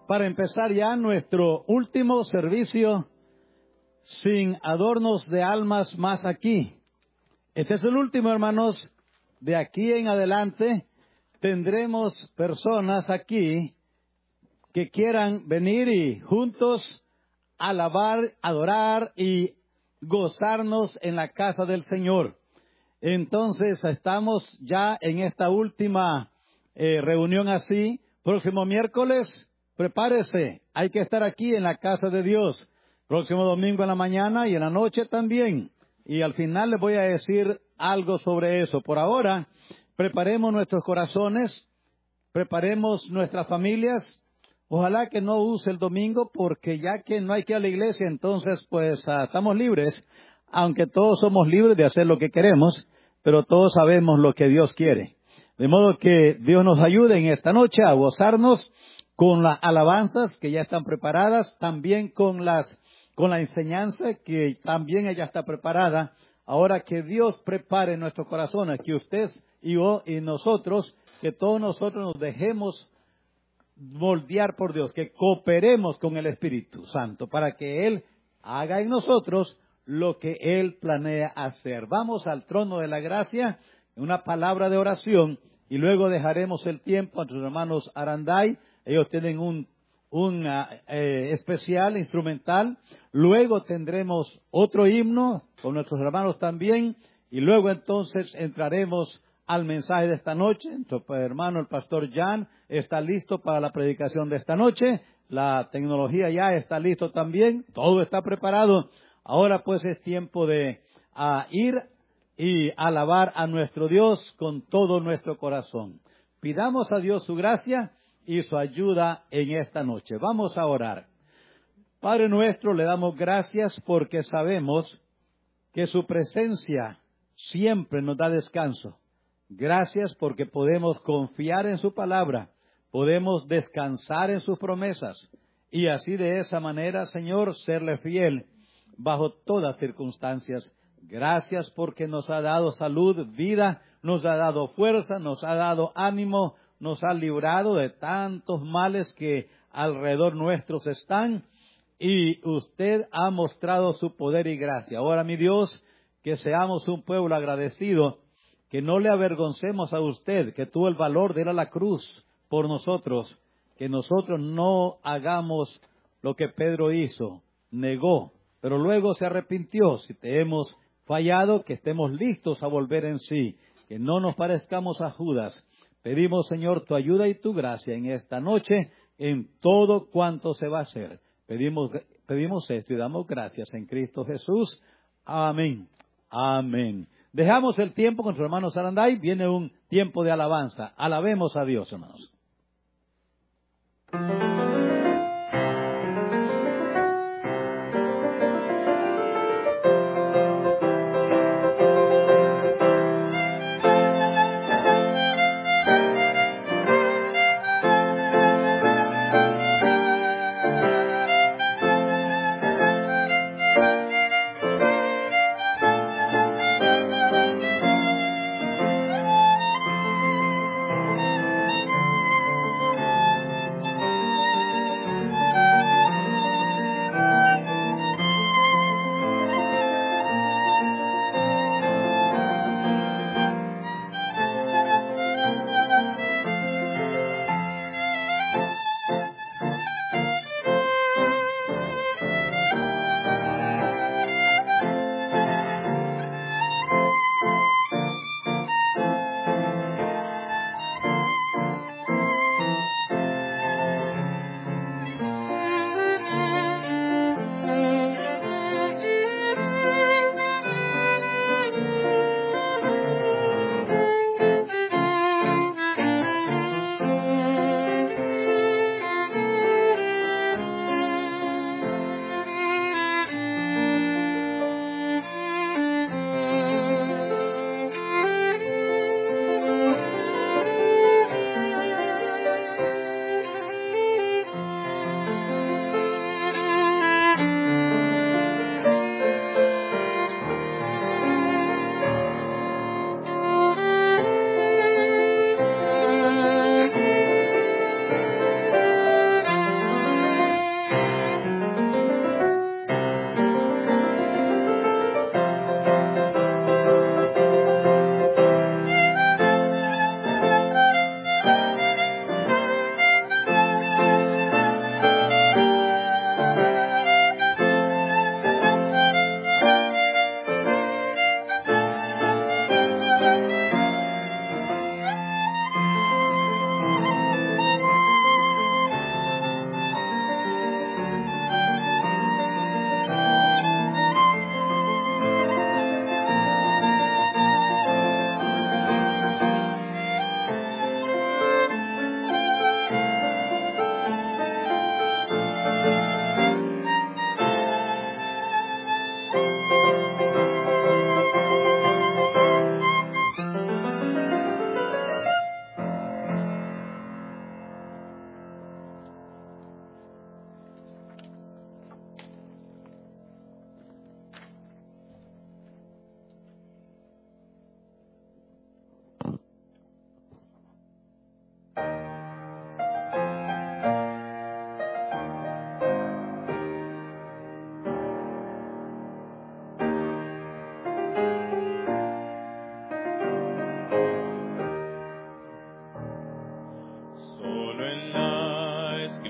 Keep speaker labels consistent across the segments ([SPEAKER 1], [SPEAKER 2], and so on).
[SPEAKER 1] para empezar ya nuestro último servicio sin adornos de almas más aquí. Este es el último, hermanos. De aquí en adelante tendremos personas aquí que quieran venir y juntos alabar, adorar y gozarnos en la casa del Señor. Entonces estamos ya en esta última reunión así. Próximo miércoles, prepárese. Hay que estar aquí en la casa de Dios. Próximo domingo en la mañana y en la noche también. Y al final les voy a decir algo sobre eso. Por ahora, preparemos nuestros corazones, preparemos nuestras familias. Ojalá que no use el domingo, porque ya que no hay que ir a la iglesia, entonces pues estamos libres. Aunque todos somos libres de hacer lo que queremos, pero todos sabemos lo que Dios quiere. De modo que Dios nos ayude en esta noche a gozarnos con las alabanzas que ya están preparadas, también con la enseñanza que también ella está preparada. Ahora que Dios prepare nuestros corazones, que usted y yo y nosotros, que todos nosotros nos dejemos moldear por Dios, que cooperemos con el Espíritu Santo para que Él haga en nosotros lo que Él planea hacer. Vamos al trono de la gracia, una palabra de oración, y luego dejaremos el tiempo a nuestros hermanos Aranday. Ellos tienen un especial instrumental. Luego tendremos otro himno con nuestros hermanos también, y luego entonces entraremos al mensaje de esta noche. Nuestro hermano, el pastor Jan, está listo para la predicación de esta noche. La tecnología ya está listo también. Todo está preparado. Ahora pues es tiempo de ir y alabar a nuestro Dios con todo nuestro corazón. Pidamos a Dios su gracia y su ayuda en esta noche. Vamos a orar. Padre nuestro, le damos gracias porque sabemos que su presencia siempre nos da descanso. Gracias porque podemos confiar en su palabra, podemos descansar en sus promesas y así de esa manera, Señor, serle fiel bajo todas circunstancias. Gracias porque nos ha dado salud, vida, nos ha dado fuerza, nos ha dado ánimo, nos ha librado de tantos males que alrededor nuestros están, y usted ha mostrado su poder y gracia. Ahora, mi Dios, que seamos un pueblo agradecido, que no le avergoncemos a usted, que tuvo el valor de ir a la cruz por nosotros, que nosotros no hagamos lo que Pedro hizo, negó, pero luego se arrepintió. Si te hemos fallado, que estemos listos a volver en sí, que no nos parezcamos a Judas. Pedimos, Señor, tu ayuda y tu gracia en esta noche, en todo cuanto se va a hacer. Pedimos esto y damos gracias en Cristo Jesús. Amén. Amén. Dejamos el tiempo con nuestro hermano Saranday. Viene un tiempo de alabanza. Alabemos a Dios, hermanos.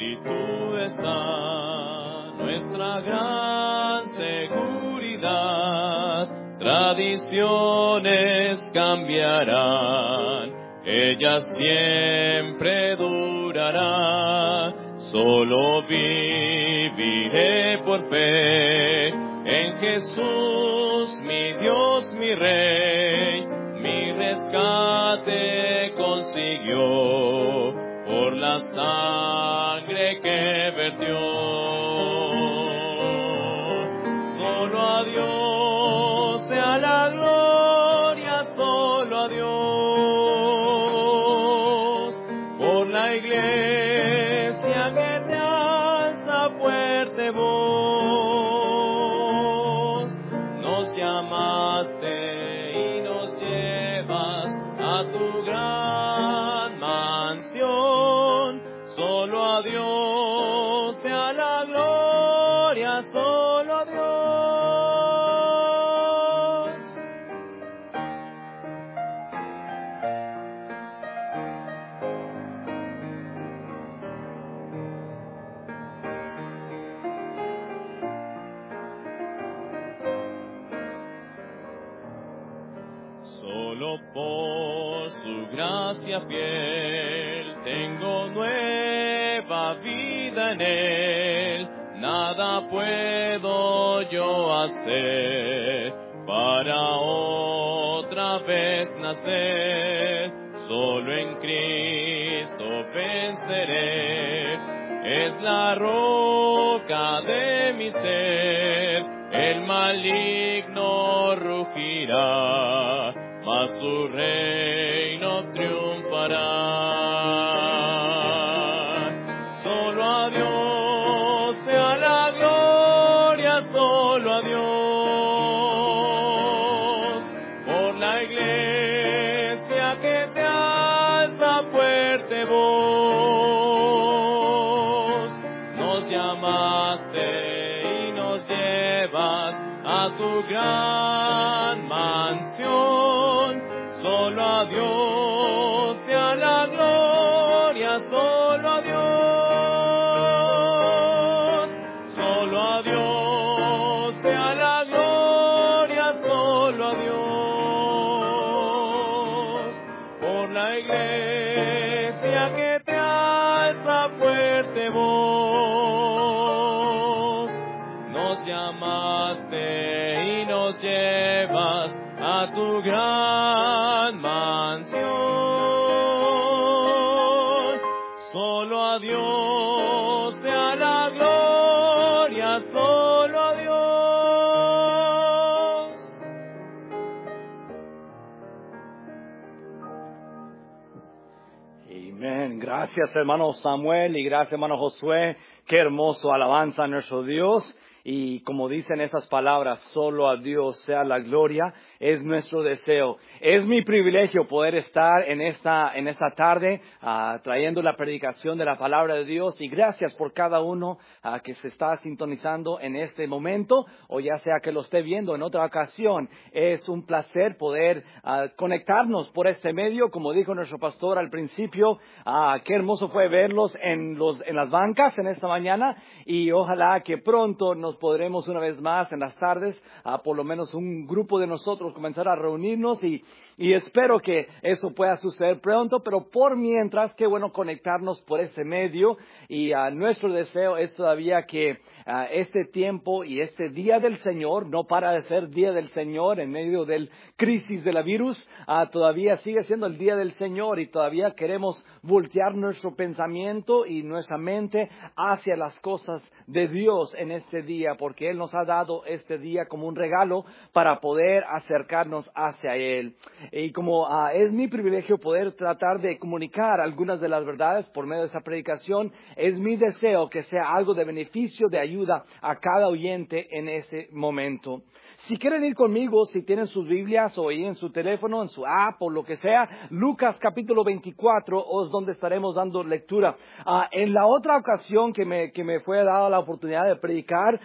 [SPEAKER 2] tú está nuestra gran seguridad. Tradiciones cambiarán, ella siempre durará. Solo viviré por fe en Jesús, mi Dios, mi Rey. Mi rescate consiguió por la sangre que vertió. Solo a Dios sea la gloria, solo a Dios. Por la iglesia que te alza fuerte voz, nos llamaste y nos llevas a tu gran mansión. Solo a Dios sea la gloria, solo a Dios. Solo por su gracia fiel tengo nueva vida en él. Nada puedo yo hacer para otra vez nacer. Solo en Cristo venceré. Es la roca de mi ser. El maligno rugirá, mas su reino triunfará. Solo a Dios sea la gloria, solo a Dios. Por la iglesia que te alza fuerte voz, nos llamaste y nos llevas a tu gran mansión. Solo a Dios sea la gloria, solo a Dios. Solo a Dios sea la gloria, solo a Dios. Por la iglesia que te alza fuerte voz, nos llamaste y nos llevas a tu gran mansión. Solo a Dios sea la gloria, solo a Dios.
[SPEAKER 3] Amén. Gracias, hermano Samuel, y gracias, hermano Josué. Qué hermoso alabanza a nuestro Dios. Y como dicen esas palabras, solo a Dios sea la gloria, es nuestro deseo. Es mi privilegio poder estar en esta tarde trayendo la predicación de la palabra de Dios, y gracias por cada uno que se está sintonizando en este momento, o ya sea que lo esté viendo en otra ocasión. Es un placer poder conectarnos por este medio. Como dijo nuestro pastor al principio, qué hermoso fue verlos en las bancas en esta mañana, y ojalá que pronto nos podremos una vez más en las tardes, por lo menos un grupo de nosotros comenzar a reunirnos, y espero que eso pueda suceder pronto. Pero por mientras, qué bueno conectarnos por ese medio, y nuestro deseo es todavía que este tiempo y este día del Señor, no para de ser día del Señor en medio del crisis de la virus, todavía sigue siendo el día del Señor, y todavía queremos voltear nuestro pensamiento y nuestra mente hacia las cosas de Dios en este día, porque Él nos ha dado este día como un regalo para poder acercarnos hacia Él. Y como es mi privilegio poder tratar de comunicar algunas de las verdades por medio de esa predicación, es mi deseo que sea algo de beneficio, de ayuda a cada oyente en ese momento. Si quieren ir conmigo, si tienen sus Biblias o ahí en su teléfono, en su app o lo que sea, Lucas capítulo 24 es donde estaremos dando lectura. En la otra ocasión que me fue dada la oportunidad de predicar,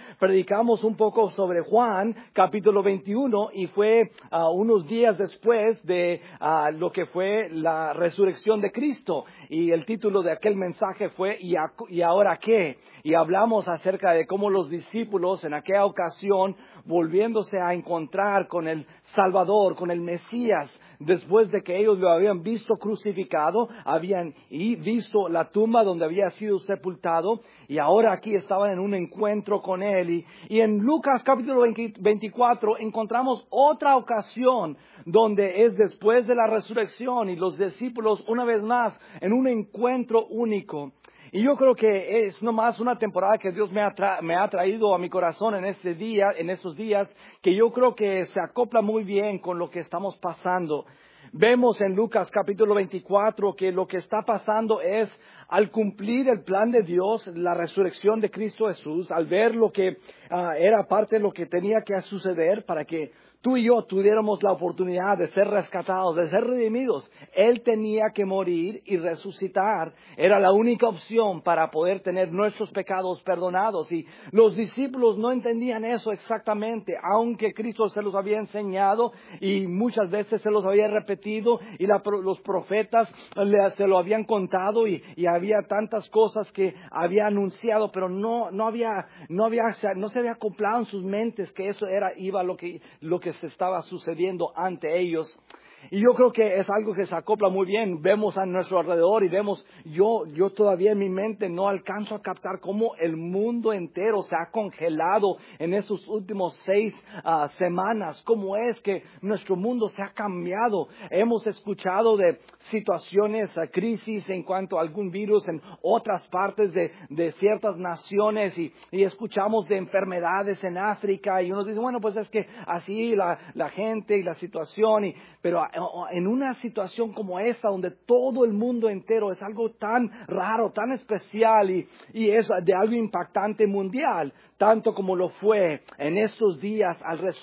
[SPEAKER 3] predicamos un poco sobre Juan, capítulo 21, y fue unos días después de lo que fue la resurrección de Cristo. Y el título de aquel mensaje fue ¿Y ahora qué? Y hablamos acerca de cómo los discípulos en aquella ocasión, volviéndose a encontrar con el Salvador, con el Mesías, después de que ellos lo habían visto crucificado, habían visto la tumba donde había sido sepultado, y ahora aquí estaban en un encuentro con Él. Y en Lucas capítulo 24 encontramos otra ocasión donde es después de la resurrección y los discípulos una vez más en un encuentro único. Y yo creo que es nomás una temporada que Dios me ha traído a mi corazón en estos días, que yo creo que se acopla muy bien con lo que estamos pasando. Vemos en Lucas capítulo 24 que lo que está pasando es, al cumplir el plan de Dios, la resurrección de Cristo Jesús, al ver lo que era parte de lo que tenía que suceder para que tú y yo tuviéramos la oportunidad de ser rescatados, de ser redimidos. Él tenía que morir y resucitar. Era la única opción para poder tener nuestros pecados perdonados. Y los discípulos no entendían eso exactamente, aunque Cristo se los había enseñado y muchas veces se los había repetido y los profetas se lo habían contado y había tantas cosas que había anunciado, pero no se había acoplado en sus mentes que eso iba lo que se estaba sucediendo ante ellos. Y yo creo que es algo que se acopla muy bien. Vemos a nuestro alrededor y vemos, yo todavía en mi mente no alcanzo a captar cómo el mundo entero se ha congelado en esos últimos 6 semanas. Cómo es que nuestro mundo se ha cambiado. Hemos escuchado de situaciones, crisis en cuanto a algún virus en otras partes de ciertas naciones y escuchamos de enfermedades en África y uno dice, bueno, pues es que así la gente y la situación, pero en una situación como esta, donde todo el mundo entero es algo tan raro, tan especial y es de algo impactante mundial, tanto como lo fue en estos días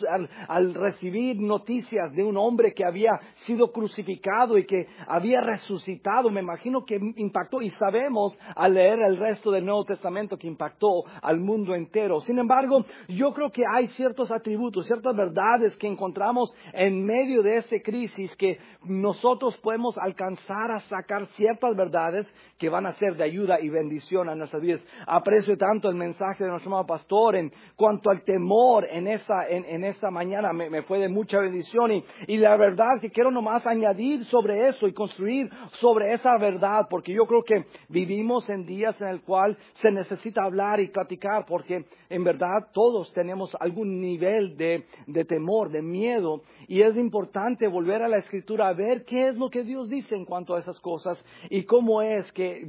[SPEAKER 3] al recibir noticias de un hombre que había sido crucificado y que había resucitado. Me imagino que impactó, y sabemos al leer el resto del Nuevo Testamento que impactó al mundo entero. Sin embargo, yo creo que hay ciertos atributos, ciertas verdades que encontramos en medio de esta crisis que nosotros podemos alcanzar a sacar ciertas verdades que van a ser de ayuda y bendición a nuestras vidas. Aprecio tanto el mensaje de nuestro amado pastor en cuanto al temor en esta mañana. Me fue de mucha bendición y la verdad que quiero nomás añadir sobre eso y construir sobre esa verdad, porque yo creo que vivimos en días en el cual se necesita hablar y platicar, porque en verdad todos tenemos algún nivel de temor, de miedo, y es importante volver a la Escritura a ver qué es lo que Dios dice en cuanto a esas cosas y cómo es que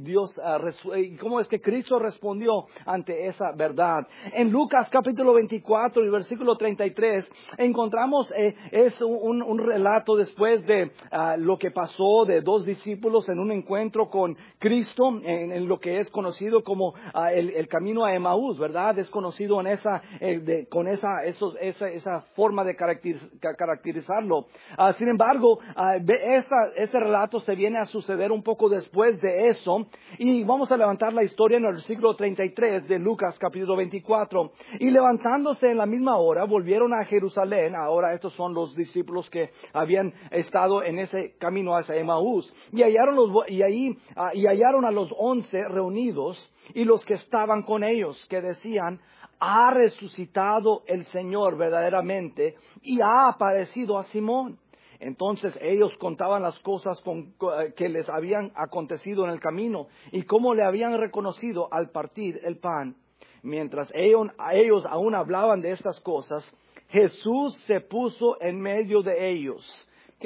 [SPEAKER 3] cómo es que Cristo respondió ante esa verdad. En Lucas capítulo 24 y versículo 33 encontramos es un relato después de lo que pasó de 2 discípulos en un encuentro con Cristo en lo que es conocido como el camino a Emaús, ¿verdad? Es conocido en con esa forma de caracterizarlo. Sin embargo, ese relato se viene a suceder un poco después de eso, y vamos a levantar la historia en el versículo 33 de Lucas capítulo 24. Y levantándose en la misma hora, volvieron a Jerusalén. Ahora estos son los discípulos que habían estado en ese camino hacia Emaús, y hallaron a los 11 reunidos, y los que estaban con ellos, que decían: ha resucitado el Señor verdaderamente y ha aparecido a Simón. Entonces ellos contaban las cosas que les habían acontecido en el camino y cómo le habían reconocido al partir el pan. Mientras ellos aún hablaban de estas cosas, Jesús se puso en medio de ellos. Qué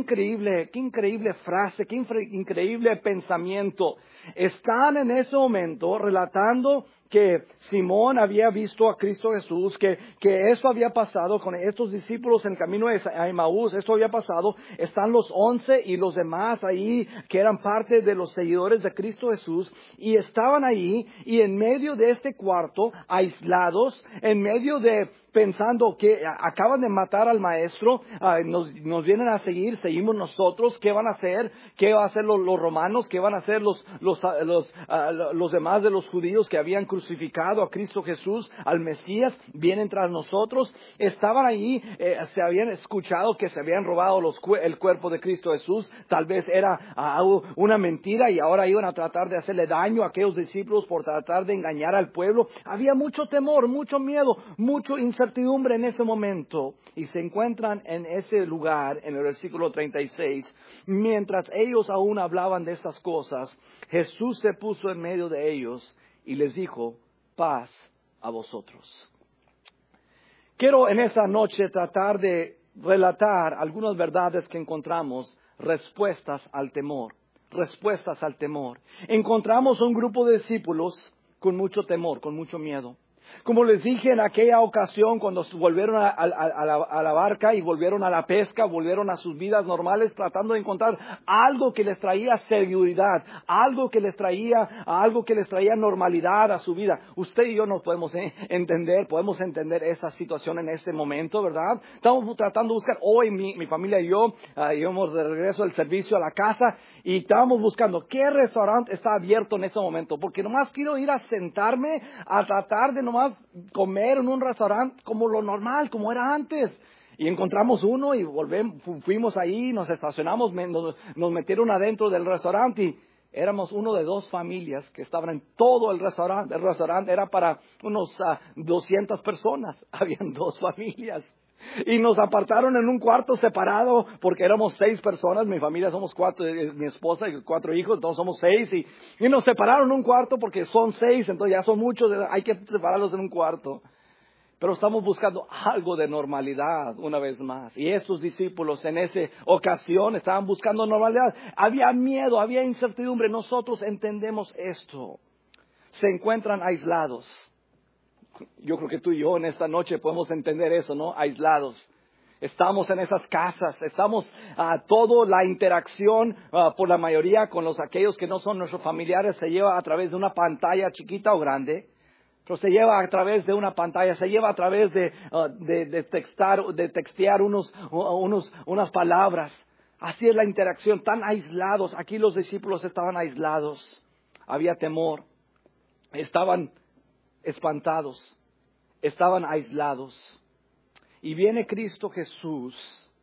[SPEAKER 3] increíble frase, qué increíble pensamiento. Están en ese momento relatando que Simón había visto a Cristo Jesús, que eso había pasado con estos discípulos en el camino a Emaús, esto había pasado. Están los 11 y los demás ahí que eran parte de los seguidores de Cristo Jesús, y estaban ahí y en medio de este cuarto, aislados, en medio de pensando que acaban de matar al maestro, nos vienen a seguimos nosotros, ¿qué van a hacer? ¿Qué van a hacer los romanos? ¿Qué van a hacer los los demás de los judíos que habían crucificado a Cristo Jesús, al Mesías, vienen tras nosotros. Estaban ahí, se habían escuchado que se habían robado el cuerpo de Cristo Jesús. Tal vez era una mentira y ahora iban a tratar de hacerle daño a aquellos discípulos por tratar de engañar al pueblo. Había mucho temor, mucho miedo, mucha incertidumbre en ese momento. Y se encuentran en ese lugar, en el versículo 36, mientras ellos aún hablaban de estas cosas, Jesús se puso en medio de ellos y les dijo, paz a vosotros. Quiero en esta noche tratar de relatar algunas verdades que encontramos, respuestas al temor. Respuestas al temor. Encontramos un grupo de discípulos con mucho temor, con mucho miedo. Como les dije en aquella ocasión, cuando volvieron a la barca y volvieron a la pesca, volvieron a sus vidas normales, tratando de encontrar algo que les traía seguridad, algo que les traía normalidad a su vida. Usted y yo nos podemos podemos entender esa situación en este momento, ¿verdad? Estamos tratando de buscar, hoy mi familia y yo, íbamos de regreso del servicio a la casa y estábamos buscando qué restaurante está abierto en este momento, porque nomás quiero ir a sentarme a tratar de nomás comer en un restaurante como lo normal, como era antes. Y encontramos uno y fuimos ahí, nos estacionamos, nos metieron adentro del restaurante y éramos uno de 2 familias que estaban en todo el restaurante. El restaurante era para unos 200 personas, habían 2 familias. Y nos apartaron en un cuarto separado porque éramos 6 personas, mi familia somos 4, mi esposa y 4 hijos, entonces somos 6 y nos separaron en un cuarto porque son 6, entonces ya son muchos, hay que separarlos en un cuarto. Pero estamos buscando algo de normalidad una vez más. Y esos discípulos en esa ocasión estaban buscando normalidad. Había miedo, había incertidumbre. Nosotros entendemos esto. Se encuentran aislados. Yo creo que tú y yo en esta noche podemos entender eso, ¿no? Aislados. Estamos en esas casas, estamos toda la interacción por la mayoría con aquellos que no son nuestros familiares se lleva a través de una pantalla chiquita o grande, pero se lleva a través de una pantalla, se lleva a través de textear unas palabras. Así es la interacción, tan aislados. Aquí los discípulos estaban aislados, había temor, estaban espantados, estaban aislados. Y viene Cristo Jesús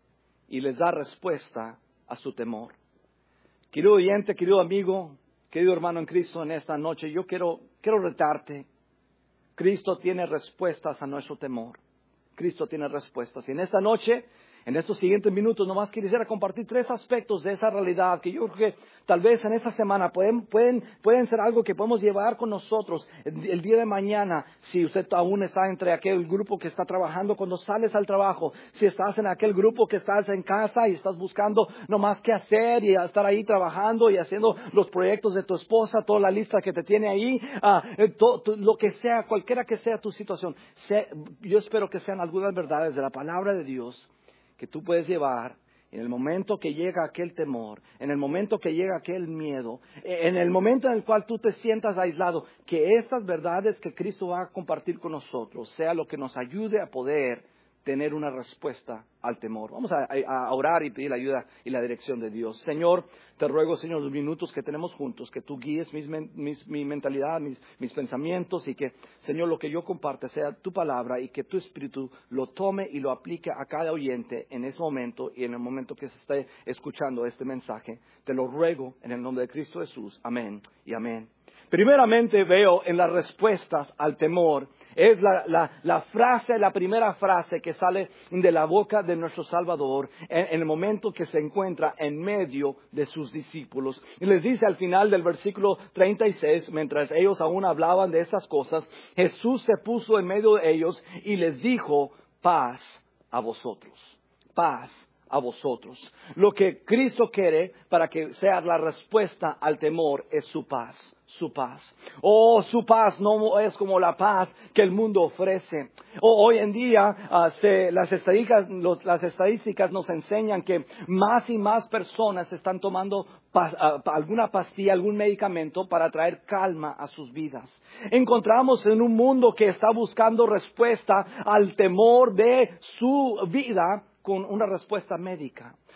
[SPEAKER 3] y les da respuesta a su temor. Querido oyente, querido amigo, querido hermano en Cristo, en esta noche yo quiero retarte. Cristo tiene respuestas a nuestro temor. Cristo tiene respuestas. Y en esta noche, en estos siguientes minutos, nomás quisiera compartir 3 aspectos de esa realidad que yo creo que tal vez en esta semana pueden ser algo que podemos llevar con nosotros el día de mañana. Si usted aún está entre aquel grupo que está trabajando, cuando sales al trabajo, si estás en aquel grupo que estás en casa y estás buscando nomás qué hacer y estar ahí trabajando y haciendo los proyectos de tu esposa, toda la lista que te tiene ahí, lo que sea, cualquiera que sea tu situación, yo espero que sean algunas verdades de la palabra de Dios que tú puedes llevar en el momento que llega aquel temor, en el momento que llega aquel miedo, en el momento en el cual tú te sientas aislado, que estas verdades que Cristo va a compartir con nosotros sea lo que nos ayude a poder tener una respuesta al temor. Vamos a orar y pedir la ayuda y la dirección de Dios. Señor, te ruego, Señor, los minutos que tenemos juntos, que tú guíes mi mentalidad, mis pensamientos y que, Señor, lo que yo comparte sea tu palabra y que tu Espíritu lo tome y lo aplique a cada oyente en ese momento y en el momento que se esté escuchando este mensaje. Te lo ruego en el nombre de Cristo Jesús. Amén y amén. Primeramente veo en las respuestas al temor, es la primera frase que sale de la boca de nuestro Salvador en el momento que se encuentra en medio de sus discípulos. Y les dice al final del versículo 36, mientras ellos aún hablaban de estas cosas, Jesús se puso en medio de ellos y les dijo, paz a vosotros, paz a vosotros. Lo que Cristo quiere para que sea la respuesta al temor es su paz. Su paz. Su paz no es como la paz que el mundo ofrece. Hoy en día las estadísticas nos enseñan que más y más personas están tomando alguna pastilla, algún medicamento para traer calma a sus vidas. Encontramos en un mundo que está buscando respuesta al temor de su vida con una respuesta médica.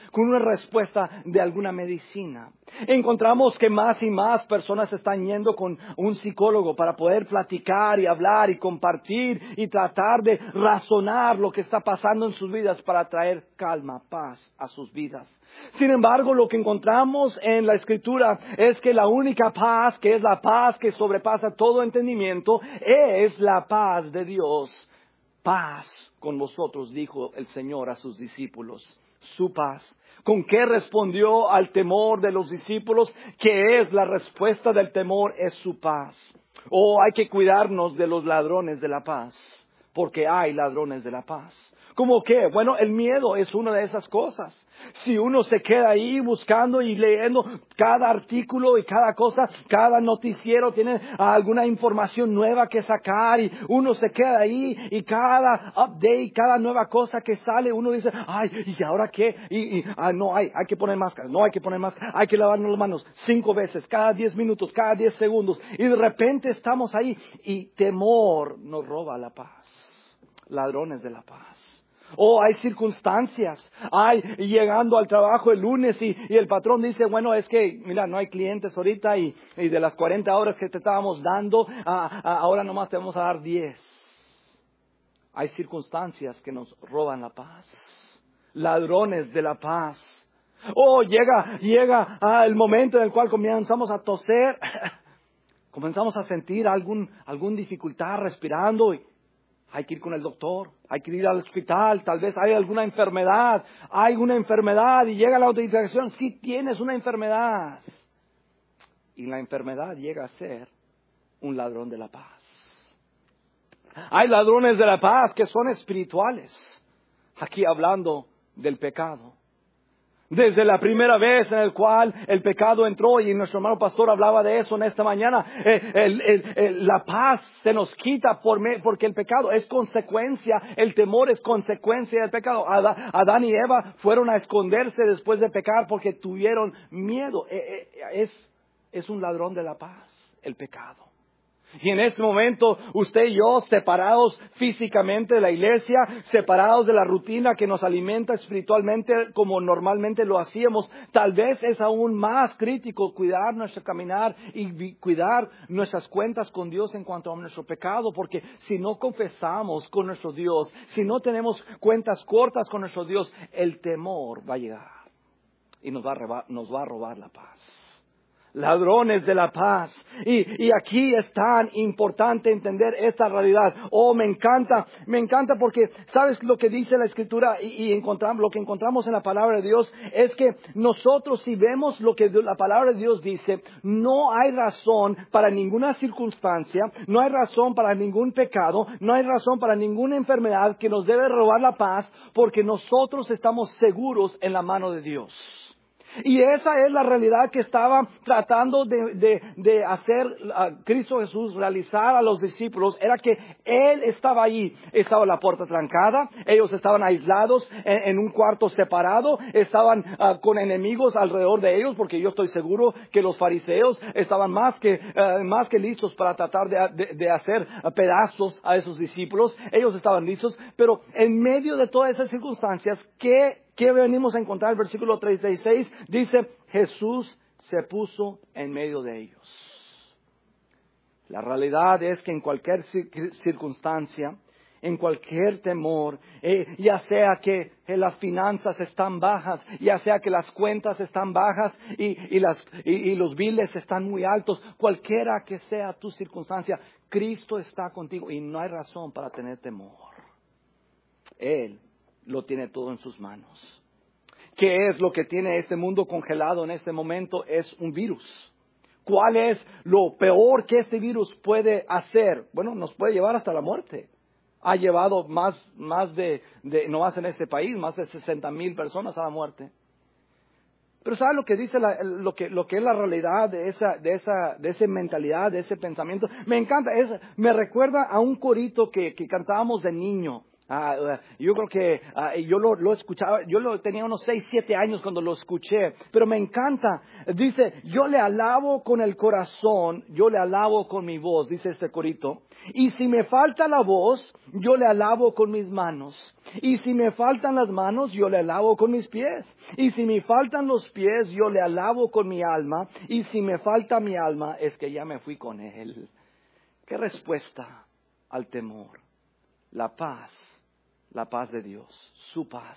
[SPEAKER 3] con una respuesta de alguna medicina. Encontramos que más y más personas están yendo con un psicólogo para poder platicar y hablar y compartir y tratar de razonar lo que está pasando en sus vidas para traer calma, paz a sus vidas. Sin embargo, lo que encontramos en la Escritura es que la única paz, que es la paz que sobrepasa todo entendimiento, es la paz de Dios. Paz con vosotros, dijo el Señor a sus discípulos. Su paz. ¿Con qué respondió al temor de los discípulos? ¿Qué es la respuesta del temor? Es su paz. Hay que cuidarnos de los ladrones de la paz, porque hay ladrones de la paz. ¿Cómo qué? Bueno, el miedo es una de esas cosas. Si uno se queda ahí buscando y leyendo cada artículo y cada cosa, cada noticiero tiene alguna información nueva que sacar y uno se queda ahí y cada update, cada nueva cosa que sale, uno dice, ay, ¿y ahora qué? No hay que poner máscaras, no hay que poner máscaras, hay que lavarnos las manos 5 veces, cada 10 minutos, cada 10 segundos. Y de repente estamos ahí y temor nos roba la paz. Ladrones de la paz. Hay circunstancias, llegando al trabajo el lunes y el patrón dice, bueno, es que, mira, no hay clientes ahorita y de las 40 horas que te estábamos dando, ahora nomás te vamos a dar 10. Hay circunstancias que nos roban la paz. Ladrones de la paz. Llega el momento en el cual comenzamos a toser, comenzamos a sentir algún dificultad respirando y hay que ir con el doctor, hay que ir al hospital, tal vez hay alguna enfermedad, y llega la notificación, sí tienes una enfermedad. Y la enfermedad llega a ser un ladrón de la paz. Hay ladrones de la paz que son espirituales, aquí hablando del pecado. Desde la primera vez en el cual el pecado entró, y nuestro hermano pastor hablaba de eso en esta mañana, la paz se nos quita porque el pecado es consecuencia, el temor es consecuencia del pecado. Adán y Eva fueron a esconderse después de pecar porque tuvieron miedo. Es un ladrón de la paz, el pecado. Y en ese momento, usted y yo, separados físicamente de la iglesia, separados de la rutina que nos alimenta espiritualmente como normalmente lo hacíamos, tal vez es aún más crítico cuidar nuestro caminar y cuidar nuestras cuentas con Dios en cuanto a nuestro pecado, porque si no confesamos con nuestro Dios, si no tenemos cuentas cortas con nuestro Dios, el temor va a llegar y nos va a robar la paz. Ladrones de la paz. Y aquí es tan importante entender esta realidad. Me encanta porque, ¿sabes lo que dice la Escritura? Lo que encontramos en la palabra de Dios es que nosotros, si vemos lo que la palabra de Dios dice, no hay razón para ninguna circunstancia, no hay razón para ningún pecado, no hay razón para ninguna enfermedad que nos debe robar la paz, porque nosotros estamos seguros en la mano de Dios. Y esa es la realidad que estaba tratando de hacer Cristo Jesús, realizar a los discípulos. Era que Él estaba allí, estaba la puerta trancada, ellos estaban aislados en un cuarto separado, estaban con enemigos alrededor de ellos, porque yo estoy seguro que los fariseos estaban más que listos para tratar de hacer pedazos a esos discípulos. Ellos estaban listos, pero en medio de todas esas circunstancias, ¿qué venimos a encontrar? El versículo 36 dice, Jesús se puso en medio de ellos. La realidad es que en cualquier circunstancia, en cualquier temor, ya sea que las finanzas están bajas, ya sea que las cuentas están bajas y los biles están muy altos, cualquiera que sea tu circunstancia, Cristo está contigo y no hay razón para tener temor. Él lo tiene todo en sus manos. ¿Qué es lo que tiene este mundo congelado en este momento? Es un virus. ¿Cuál es lo peor que este virus puede hacer? Bueno, nos puede llevar hasta la muerte. Ha llevado más de no más en este país, más de 60,000 personas a la muerte. Pero ¿sabe lo que dice lo que es la realidad de esa mentalidad, de ese pensamiento? Me encanta, me recuerda a un corito que cantábamos de niño. Yo creo que yo lo escuchaba, tenía unos 6, 7 años cuando lo escuché, pero me encanta. Dice, yo le alabo con el corazón, yo le alabo con mi voz, dice este corito. Y si me falta la voz, yo le alabo con mis manos. Y si me faltan las manos, yo le alabo con mis pies. Y si me faltan los pies, yo le alabo con mi alma. Y si me falta mi alma, es que ya me fui con él. ¿Qué respuesta al temor? La paz de Dios, su paz.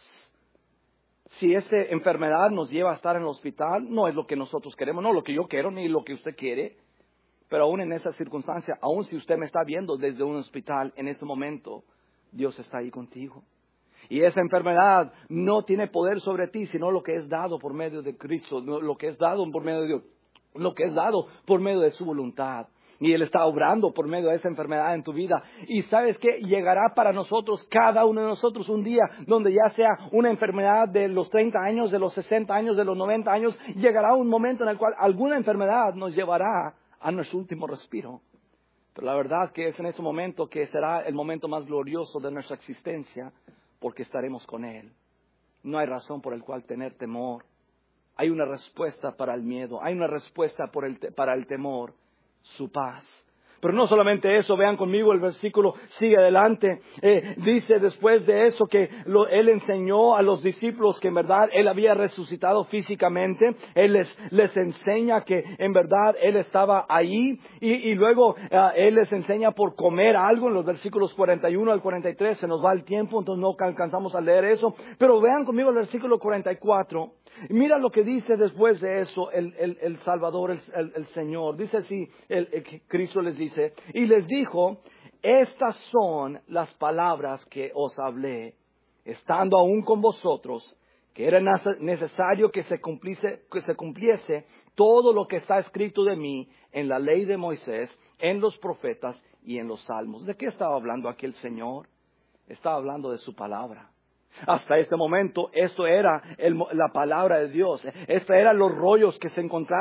[SPEAKER 3] Si esta enfermedad nos lleva a estar en el hospital, no es lo que nosotros queremos, no lo que yo quiero ni lo que usted quiere, pero aún en esa circunstancia, aún si usted me está viendo desde un hospital en este momento, Dios está ahí contigo. Y esa enfermedad no tiene poder sobre ti, sino lo que es dado por medio de Cristo, lo que es dado por medio de Dios, lo que es dado por medio de su voluntad. Y Él está obrando por medio de esa enfermedad en tu vida. Y ¿sabes qué? Llegará para nosotros, cada uno de nosotros, un día donde ya sea una enfermedad de los 30 años, de los 60 años, de los 90 años, llegará un momento en el cual alguna enfermedad nos llevará a nuestro último respiro. Pero la verdad que es en ese momento que será el momento más glorioso de nuestra existencia, porque estaremos con Él. No hay razón por el cual tener temor. Hay una respuesta para el miedo, hay una respuesta para el temor. Su paz. Pero no solamente eso, vean conmigo el versículo, sigue adelante. Dice después de eso que Él enseñó a los discípulos que en verdad Él había resucitado físicamente. Él les enseña que en verdad Él estaba ahí. Y luego Él les enseña por comer algo en los versículos 41 al 43. Se nos va el tiempo, entonces no alcanzamos a leer eso. Pero vean conmigo el versículo 44. Mira lo que dice después de eso el Salvador, el Señor. Dice así, Cristo les dice, y les dijo, estas son las palabras que os hablé, estando aún con vosotros, que era necesario que se cumpliese todo lo que está escrito de mí en la ley de Moisés, en los profetas y en los salmos. ¿De qué estaba hablando aquí el Señor? Estaba hablando de su palabra. Hasta este momento, esto era la palabra de Dios. Estos eran los rollos que se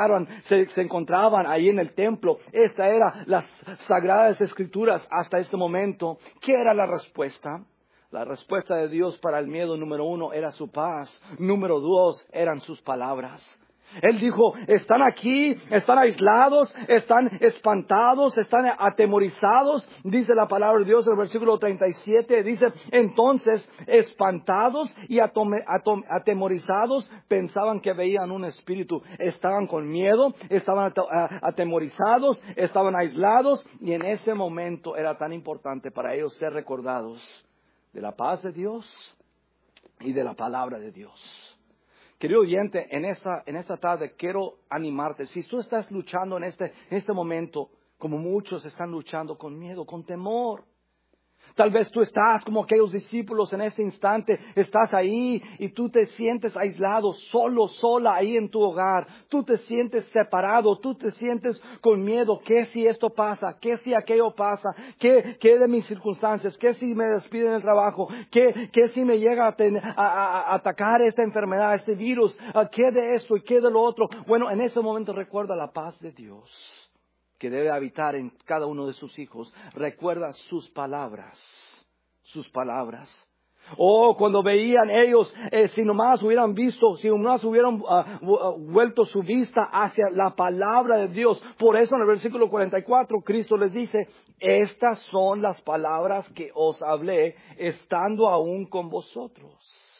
[SPEAKER 3] encontraban ahí en el templo. Esta era las sagradas escrituras hasta este momento. ¿Qué era la respuesta? La respuesta de Dios para el miedo, número 1, era su paz. Número 2, eran sus palabras. Él dijo, están aquí, están aislados, están espantados, están atemorizados. Dice la palabra de Dios en el versículo 37, dice, entonces espantados y atemorizados pensaban que veían un espíritu. Estaban con miedo, estaban atemorizados, estaban aislados, y en ese momento era tan importante para ellos ser recordados de la paz de Dios y de la palabra de Dios. Querido oyente, en esta tarde quiero animarte. Si tú estás luchando en este momento, como muchos están luchando con miedo, con temor. Tal vez tú estás como aquellos discípulos en este instante, estás ahí y tú te sientes aislado, solo, sola ahí en tu hogar. Tú te sientes separado, tú te sientes con miedo. ¿Qué si esto pasa? ¿Qué si aquello pasa? ¿Qué de mis circunstancias? ¿Qué si me despiden del trabajo? ¿Qué si me llega a atacar esta enfermedad, este virus? ¿Qué de esto y qué de lo otro? Bueno, en ese momento recuerda la paz de Dios que debe habitar en cada uno de sus hijos. Recuerda sus palabras. Sus palabras. Cuando veían ellos, si nomás hubieran visto, si nomás hubieran vuelto su vista hacia la palabra de Dios. Por eso en el versículo 44, Cristo les dice, estas son las palabras que os hablé, estando aún con vosotros.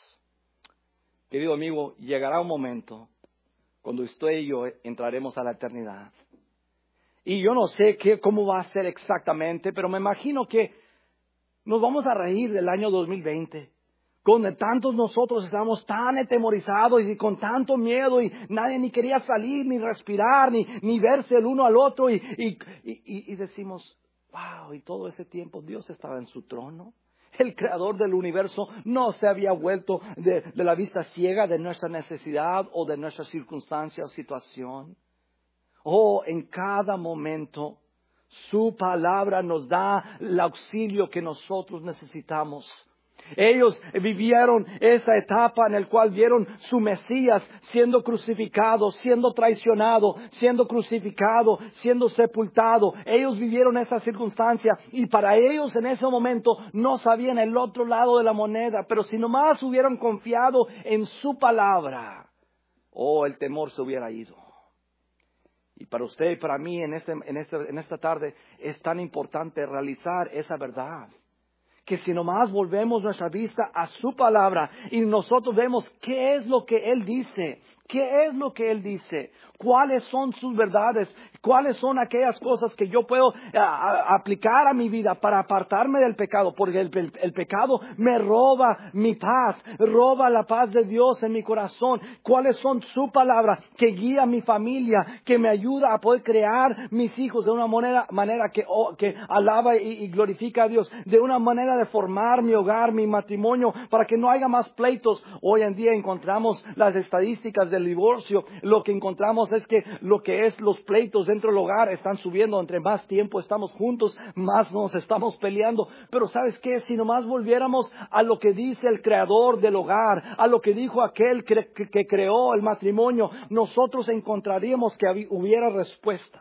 [SPEAKER 3] Querido amigo, llegará un momento cuando usted y yo entraremos a la eternidad. Y yo no sé cómo va a ser exactamente, pero me imagino que nos vamos a reír del año 2020. Con tantos nosotros estábamos tan atemorizados y con tanto miedo y nadie ni quería salir, ni respirar, ni verse el uno al otro. Y decimos, wow, y todo ese tiempo Dios estaba en su trono. El creador del universo no se había vuelto de la vista ciega de nuestra necesidad o de nuestra circunstancia o situación. En cada momento, su palabra nos da el auxilio que nosotros necesitamos. Ellos vivieron esa etapa en la cual vieron su Mesías siendo crucificado, siendo traicionado, siendo crucificado, siendo sepultado. Ellos vivieron esa circunstancia y para ellos en ese momento no sabían el otro lado de la moneda. Pero si nomás hubieran confiado en su palabra, el temor se hubiera ido. Y para usted y para mí en esta tarde es tan importante realizar esa verdad. Que si nomás volvemos nuestra vista a su palabra y nosotros vemos qué es lo que Él dice, qué es lo que Él dice, cuáles son sus verdades, cuáles son aquellas cosas que yo puedo aplicar a mi vida para apartarme del pecado, porque el pecado me roba mi paz, roba la paz de Dios en mi corazón, cuáles son su palabra que guía mi familia, que me ayuda a poder crear mis hijos de una manera que alaba y glorifica a Dios, de una manera de formar mi hogar, mi matrimonio, para que no haya más pleitos. Hoy en día encontramos las estadísticas del divorcio. Lo que encontramos es que lo que es los pleitos dentro del hogar están subiendo. Entre más tiempo estamos juntos, más nos estamos peleando. Pero ¿sabes qué? Si nomás volviéramos a lo que dice el creador del hogar, a lo que dijo aquel que creó el matrimonio, nosotros encontraríamos que hubiera respuesta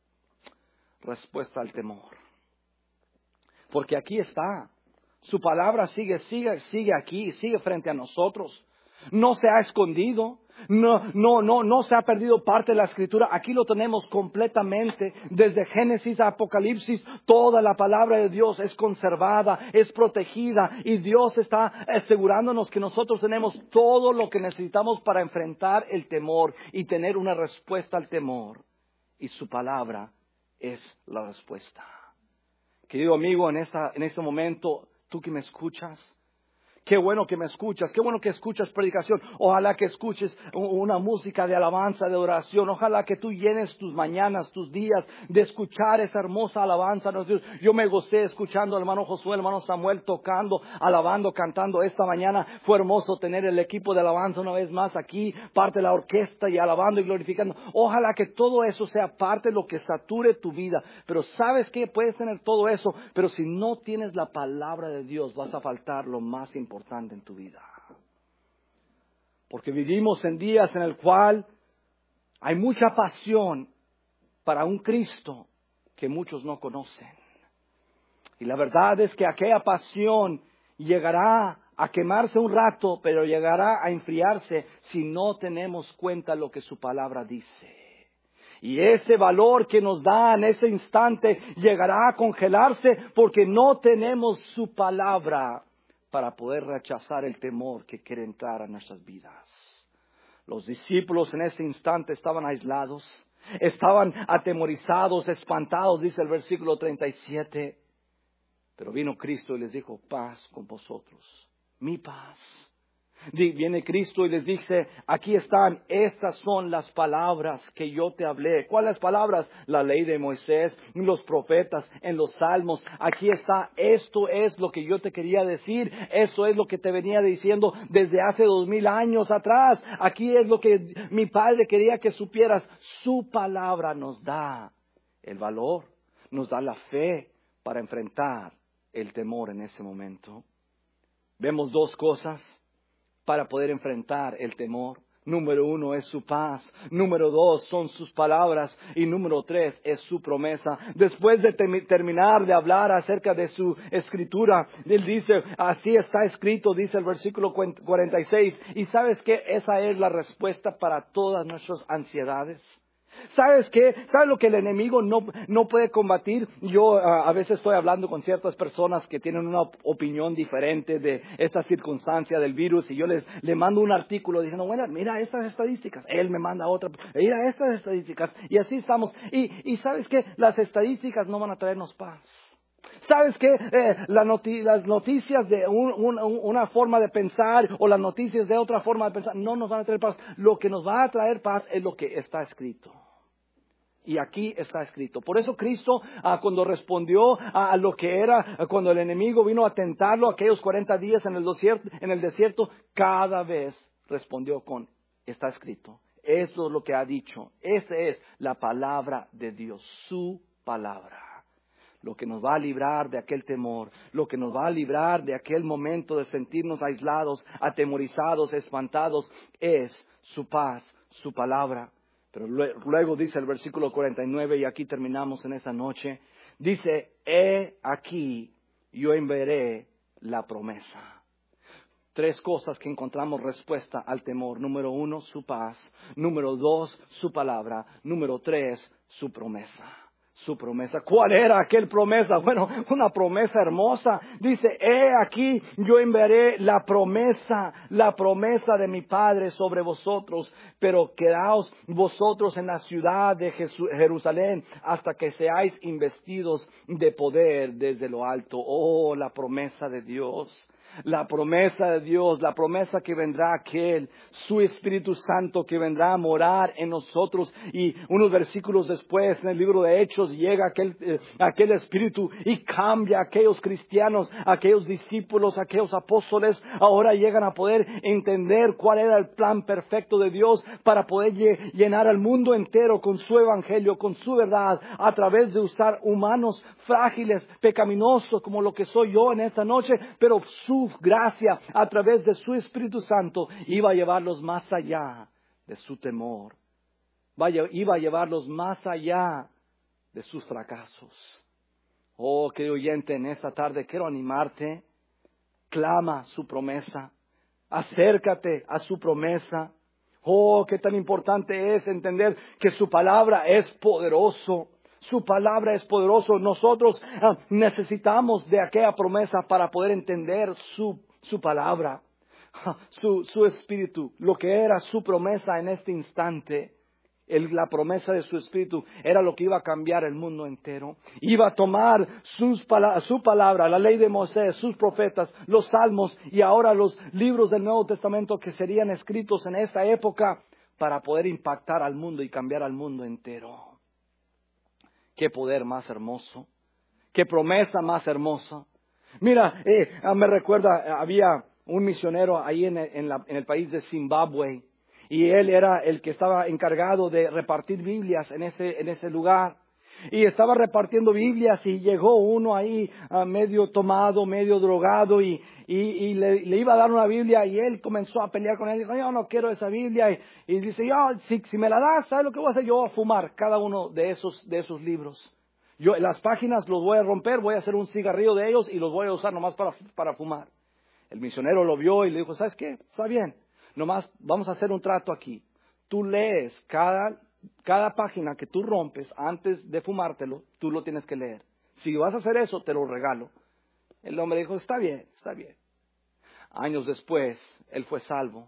[SPEAKER 3] al temor. Porque aquí está. Su palabra sigue aquí, sigue frente a nosotros. No se ha escondido. No se ha perdido parte de la Escritura. Aquí lo tenemos completamente. Desde Génesis a Apocalipsis, toda la palabra de Dios es conservada, es protegida. Y Dios está asegurándonos que nosotros tenemos todo lo que necesitamos para enfrentar el temor y tener una respuesta al temor. Y su palabra es la respuesta. Querido amigo, en este momento, tú que me escuchas, qué bueno que me escuchas, qué bueno que escuchas predicación. Ojalá que escuches una música de alabanza, de oración. Ojalá que tú llenes tus mañanas, tus días de escuchar esa hermosa alabanza. Yo me gocé escuchando al hermano Josué, al hermano Samuel tocando, alabando, cantando. Esta mañana fue hermoso tener el equipo de alabanza una vez más aquí, parte de la orquesta y alabando y glorificando. Ojalá que todo eso sea parte de lo que sature tu vida. Pero ¿sabes qué? Puedes tener todo eso, pero si no tienes la palabra de Dios, vas a faltar lo más importante en tu vida. Porque vivimos en días en el cual hay mucha pasión para un Cristo que muchos no conocen. Y la verdad es que aquella pasión llegará a quemarse un rato, pero llegará a enfriarse si no tenemos cuenta lo que su palabra dice. Y ese valor que nos da en ese instante llegará a congelarse porque no tenemos su palabra para poder rechazar el temor que quiere entrar a nuestras vidas. Los discípulos en ese instante estaban aislados, estaban atemorizados, espantados, dice el versículo 37. Pero vino Cristo y les dijo, paz con vosotros, mi paz. Viene Cristo y les dice, aquí están, estas son las palabras que yo te hablé. ¿Cuáles palabras? La ley de Moisés, los profetas, en los salmos. Aquí está, esto es lo que yo te quería decir. Esto es lo que te venía diciendo desde hace 2000 años atrás. Aquí es lo que mi Padre quería que supieras. Su palabra nos da el valor, nos da la fe para enfrentar el temor en ese momento. Vemos dos cosas para poder enfrentar el temor. Número 1 es su paz. Número 2 son sus palabras. Y número 3 es su promesa. Después de terminar de hablar acerca de su escritura, él dice, así está escrito, dice el versículo 46. Y ¿sabes qué? Esa es la respuesta para todas nuestras ansiedades. ¿Sabes qué? ¿Sabes lo que el enemigo no puede combatir? Yo a veces estoy hablando con ciertas personas que tienen una opinión diferente de esta circunstancia del virus y yo le mando un artículo diciendo, bueno, mira estas estadísticas. Él me manda otra, mira estas estadísticas. Y así estamos. Y ¿sabes qué? Las estadísticas no van a traernos paz. ¿Sabes qué? Las noticias de una forma de pensar o las noticias de otra forma de pensar no nos van a traer paz. Lo que nos va a traer paz es lo que está escrito. Y aquí está escrito. Por eso Cristo, cuando respondió a lo que era, cuando el enemigo vino a tentarlo aquellos 40 días en el desierto, cada vez respondió con, está escrito. Eso es lo que ha dicho. Esa es la palabra de Dios, su palabra. lo que nos va a librar de aquel temor, lo que nos va a librar de aquel momento de sentirnos aislados, atemorizados, espantados, es su paz, su palabra. Pero luego dice el versículo 49, y aquí terminamos en esta noche, dice, he aquí, yo enviaré la promesa. 3 cosas que encontramos respuesta al temor. Número 1, su paz. Número 2, su palabra. Número 3, su promesa. Su promesa. ¿Cuál era aquel promesa? Bueno, una promesa hermosa. Dice, he aquí, yo enviaré la promesa de mi Padre sobre vosotros, pero quedaos vosotros en la ciudad de Jerusalén hasta que seáis investidos de poder desde lo alto. Oh, la promesa de Dios. La promesa de Dios, la promesa que vendrá aquel, su Espíritu Santo que vendrá a morar en nosotros. Y unos versículos después, en el libro de Hechos, llega aquel Espíritu y cambia a aquellos cristianos, a aquellos discípulos, a aquellos apóstoles. Ahora llegan a poder entender cuál era el plan perfecto de Dios para poder llenar al mundo entero con su evangelio, con su verdad, a través de usar humanos frágiles, pecaminosos, como lo que soy yo en esta noche, pero su gracia a través de su Espíritu Santo iba a llevarlos más allá de su temor, iba a llevarlos más allá de sus fracasos. Oh, querido oyente, en esta tarde quiero animarte, clama su promesa, acércate a su promesa. Oh, qué tan importante es entender que su palabra es poderoso. Su palabra es poderoso. Nosotros necesitamos de aquella promesa para poder entender su palabra, su espíritu, lo que era su promesa en este instante. La promesa de su espíritu era lo que iba a cambiar el mundo entero. Iba a tomar su palabra, la ley de Moisés, sus profetas, los salmos y ahora los libros del Nuevo Testamento que serían escritos en esta época para poder impactar al mundo y cambiar al mundo entero. Qué poder más hermoso, qué promesa más hermosa. Mira, me recuerda, había un misionero ahí en el país de Zimbabue, y él era el que estaba encargado de repartir Biblias en ese lugar. Y estaba repartiendo Biblias y llegó uno ahí medio tomado, medio drogado y le iba a dar una Biblia y él comenzó a pelear con él. Dijo, yo no quiero esa Biblia. Y dice, si me la das, ¿sabes lo que voy a hacer? Yo voy a fumar cada uno de esos libros. Yo las páginas los voy a romper, voy a hacer un cigarrillo de ellos y los voy a usar nomás para fumar. El misionero lo vio y le dijo, ¿sabes qué? Está bien, nomás vamos a hacer un trato aquí. Tú lees cada página que tú rompes antes de fumártelo, tú lo tienes que leer. Si vas a hacer eso, te lo regalo. El hombre dijo, está bien, está bien. Años después, él fue salvo.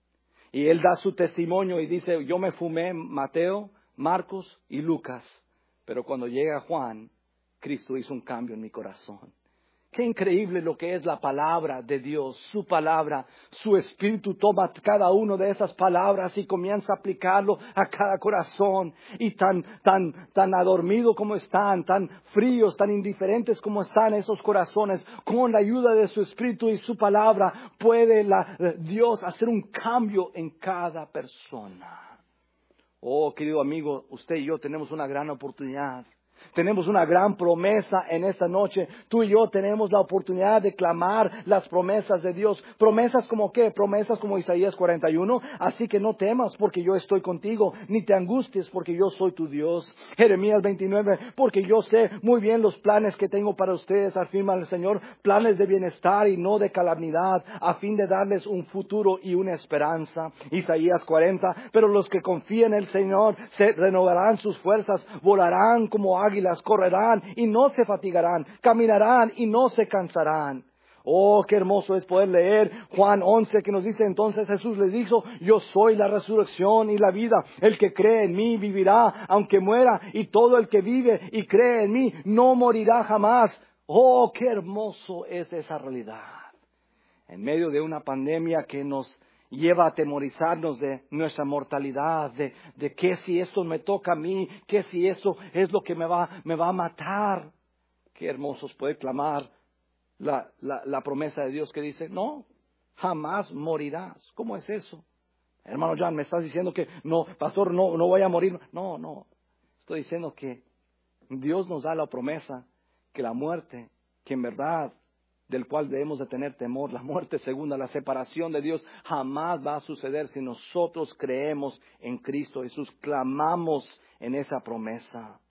[SPEAKER 3] Y él da su testimonio y dice, yo me fumé Mateo, Marcos y Lucas. Pero cuando llega Juan, Cristo hizo un cambio en mi corazón. Qué increíble lo que es la palabra de Dios, su palabra. Su Espíritu toma cada una de esas palabras y comienza a aplicarlo a cada corazón. Y tan adormido como están, tan fríos, tan indiferentes como están esos corazones, con la ayuda de su Espíritu y su palabra, puede Dios hacer un cambio en cada persona. Oh, querido amigo, usted y yo tenemos una gran oportunidad. Tenemos una gran promesa en esta noche. Tú y yo tenemos la oportunidad de clamar las promesas de Dios. ¿Promesas como qué? Promesas como Isaías 41. Así que no temas porque yo estoy contigo, ni te angusties porque yo soy tu Dios. Jeremías 29. Porque yo sé muy bien los planes que tengo para ustedes, afirma el Señor. Planes de bienestar y no de calamidad, a fin de darles un futuro y una esperanza. Isaías 40. Pero los que confíen en el Señor se renovarán sus fuerzas, volarán como águilas, correrán y no se fatigarán, caminarán y no se cansarán. Oh, qué hermoso es poder leer Juan 11 que nos dice, entonces Jesús les dijo, yo soy la resurrección y la vida. El que cree en mí vivirá aunque muera, y todo el que vive y cree en mí no morirá jamás. Oh, qué hermoso es esa realidad. En medio de una pandemia que nos lleva a atemorizarnos de nuestra mortalidad, de que si esto me toca a mí, que si eso es lo que me va a matar. Qué hermoso es poder clamar la promesa de Dios que dice, no, jamás morirás. ¿Cómo es eso? Hermano John, me estás diciendo que no, pastor, no voy a morir. No, estoy diciendo que Dios nos da la promesa que la muerte, que en verdad, del cual debemos de tener temor, la muerte segunda, la separación de Dios, jamás va a suceder si nosotros creemos en Cristo Jesús, clamamos en esa promesa.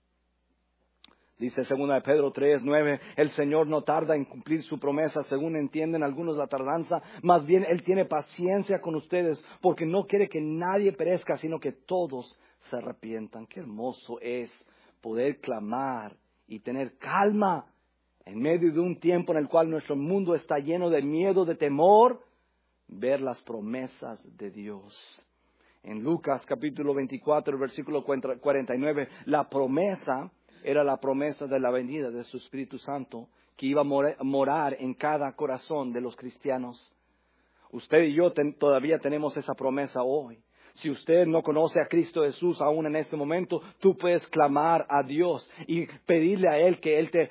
[SPEAKER 3] Dice 2 de Pedro 3:9, el Señor no tarda en cumplir su promesa, según entienden algunos la tardanza, más bien Él tiene paciencia con ustedes, porque no quiere que nadie perezca, sino que todos se arrepientan. Qué hermoso es poder clamar y tener calma en medio de un tiempo en el cual nuestro mundo está lleno de miedo, de temor, ver las promesas de Dios. En Lucas capítulo 24, versículo 49, la promesa era la promesa de la venida de su Espíritu Santo, que iba a morar en cada corazón de los cristianos. Usted y yo todavía tenemos esa promesa hoy. Si usted no conoce a Cristo Jesús aún en este momento, tú puedes clamar a Dios y pedirle a Él que Él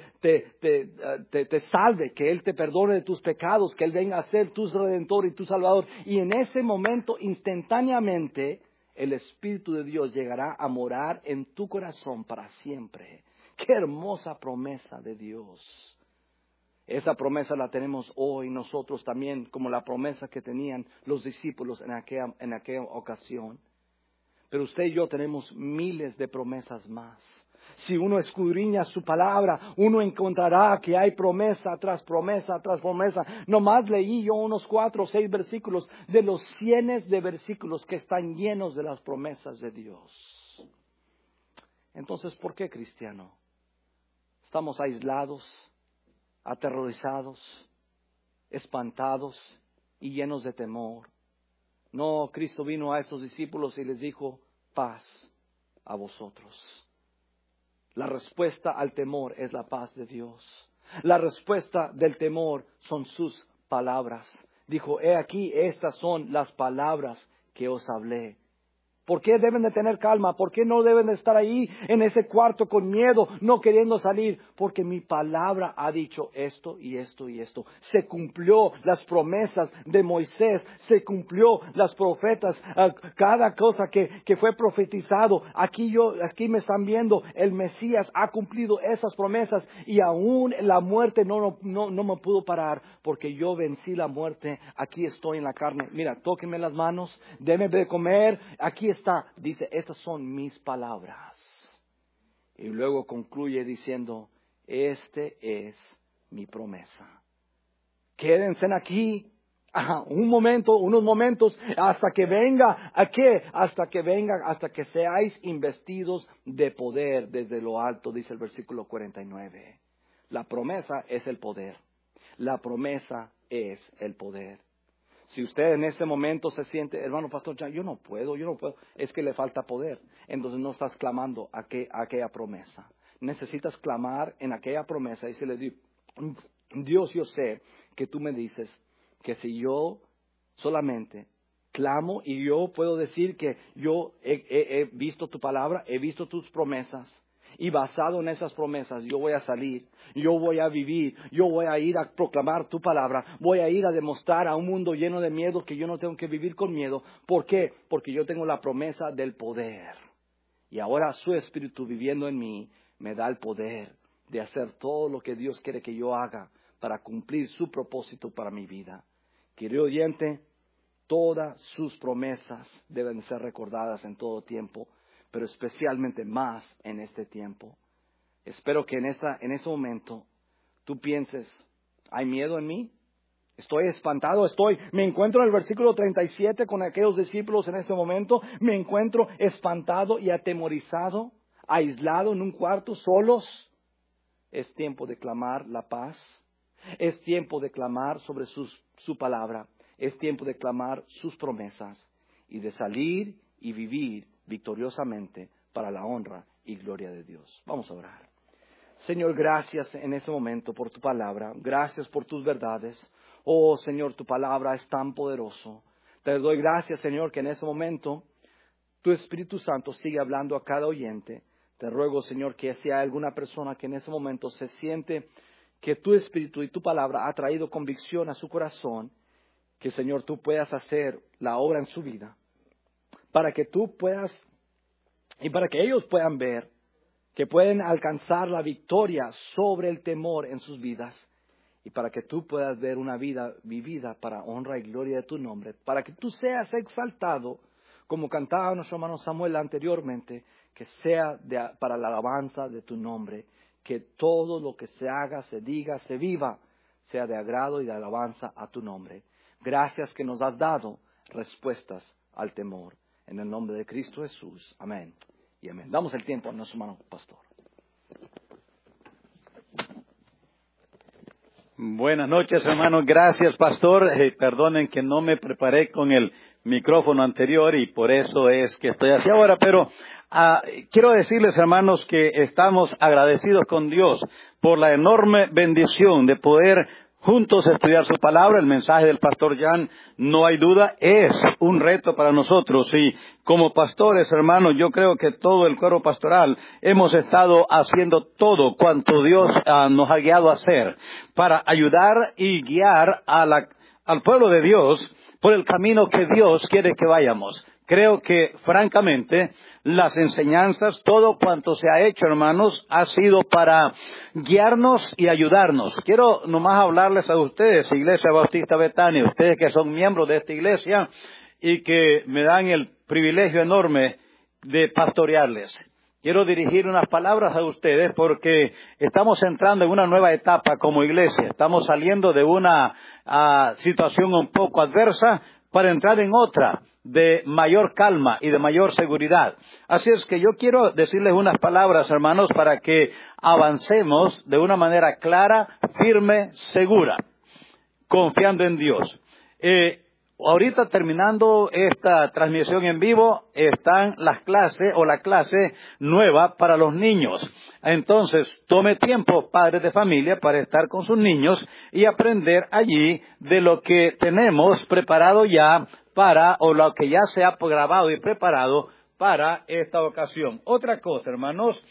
[SPEAKER 3] te salve, que Él te perdone de tus pecados, que Él venga a ser tu Redentor y tu Salvador. Y en ese momento, instantáneamente, el Espíritu de Dios llegará a morar en tu corazón para siempre. ¡Qué hermosa promesa de Dios! Esa promesa la tenemos hoy nosotros también, como la promesa que tenían los discípulos en aquella ocasión. Pero usted y yo tenemos miles de promesas más. Si uno escudriña su palabra, uno encontrará que hay promesa tras promesa tras promesa. Nomás leí yo unos 4 o 6 versículos de los cientos de versículos que están llenos de las promesas de Dios. Entonces, ¿por qué, cristiano? Estamos aislados, aterrorizados, espantados y llenos de temor. No, Cristo vino a estos discípulos y les dijo, paz a vosotros. La respuesta al temor es la paz de Dios. La respuesta del temor son sus palabras. Dijo, he aquí, estas son las palabras que os hablé. ¿Por qué deben de tener calma? ¿Por qué no deben de estar ahí en ese cuarto con miedo, no queriendo salir? Porque mi palabra ha dicho esto y esto y esto. Se cumplió las promesas de Moisés, se cumplió las profetas, cada cosa que fue profetizado. Aquí me están viendo, el Mesías ha cumplido esas promesas y aún la muerte no me pudo parar porque yo vencí la muerte. Aquí estoy en la carne. Mira, tóquenme las manos, denme de comer, aquí está. Dice, estas son mis palabras. Y luego concluye diciendo, este es mi promesa. Quédense aquí unos momentos, hasta que venga, ¿a qué? Hasta que seáis investidos de poder desde lo alto, dice el versículo 49. La promesa es el poder. La promesa es el poder. Si usted en ese momento se siente, hermano pastor, yo no puedo, es que le falta poder. Entonces no estás clamando a aquella promesa. Necesitas clamar en aquella promesa y decirle, Dios, yo sé que tú me dices que si yo solamente clamo y yo puedo decir que yo he visto tu palabra, he visto tus promesas. Y basado en esas promesas, yo voy a salir, yo voy a vivir, yo voy a ir a proclamar tu palabra, voy a ir a demostrar a un mundo lleno de miedo que yo no tengo que vivir con miedo. ¿Por qué? Porque yo tengo la promesa del poder. Y ahora su Espíritu viviendo en mí me da el poder de hacer todo lo que Dios quiere que yo haga para cumplir su propósito para mi vida. Querido oyente, todas sus promesas deben ser recordadas en todo tiempo, pero especialmente más en este tiempo. Espero que en ese momento tú pienses, ¿hay miedo en mí? ¿Estoy espantado? Me encuentro en el versículo 37 con aquellos discípulos en este momento. Me encuentro espantado y atemorizado, aislado en un cuarto, solos. Es tiempo de clamar la paz. Es tiempo de clamar sobre su palabra. Es tiempo de clamar sus promesas y de salir y vivir victoriosamente para la honra y gloria de Dios. Vamos a orar. Señor, gracias en este momento por tu palabra. Gracias por tus verdades. Oh, Señor, tu palabra es tan poderoso. Te doy gracias, Señor, que en ese momento tu Espíritu Santo sigue hablando a cada oyente. Te ruego, Señor, que si hay alguna persona que en ese momento se siente que tu Espíritu y tu palabra ha traído convicción a su corazón, que, Señor, tú puedas hacer la obra en su vida. Para que tú puedas y para que ellos puedan ver que pueden alcanzar la victoria sobre el temor en sus vidas, y para que tú puedas ver una vida vivida para honra y gloria de tu nombre, para que tú seas exaltado, como cantaba nuestro hermano Samuel anteriormente, que sea para la alabanza de tu nombre, que todo lo que se haga, se diga, se viva, sea de agrado y de alabanza a tu nombre. Gracias que nos has dado respuestas al temor. En el nombre de Cristo Jesús. Amén y amén. Damos el tiempo a nuestro hermano pastor.
[SPEAKER 1] Buenas noches, hermanos. Gracias, pastor. Perdonen que no me preparé con el micrófono anterior y por eso es que estoy así ahora, pero quiero decirles, hermanos, que estamos agradecidos con Dios por la enorme bendición de poder juntos estudiar su palabra. El mensaje del pastor Jan, no hay duda, es un reto para nosotros. Y como pastores, hermanos, yo creo que todo el cuerpo pastoral hemos estado haciendo todo cuanto Dios nos ha guiado a hacer para ayudar y guiar al pueblo de Dios por el camino que Dios quiere que vayamos. Creo que, francamente, las enseñanzas, todo cuanto se ha hecho, hermanos, ha sido para guiarnos y ayudarnos. Quiero nomás hablarles a ustedes, Iglesia Bautista Betania, ustedes que son miembros de esta iglesia y que me dan el privilegio enorme de pastorearles. Quiero dirigir unas palabras a ustedes porque estamos entrando en una nueva etapa como iglesia. Estamos saliendo de una situación un poco adversa para entrar en otra de mayor calma y de mayor seguridad. Así es que yo quiero decirles unas palabras, hermanos, para que avancemos de una manera clara, firme, segura, confiando en Dios. Ahorita terminando esta transmisión en vivo, están las clases o la clase nueva para los niños. Entonces, tome tiempo, padres de familia, para estar con sus niños y aprender allí de lo que tenemos preparado ya o lo que ya se ha grabado y preparado para esta ocasión. Otra cosa, hermanos,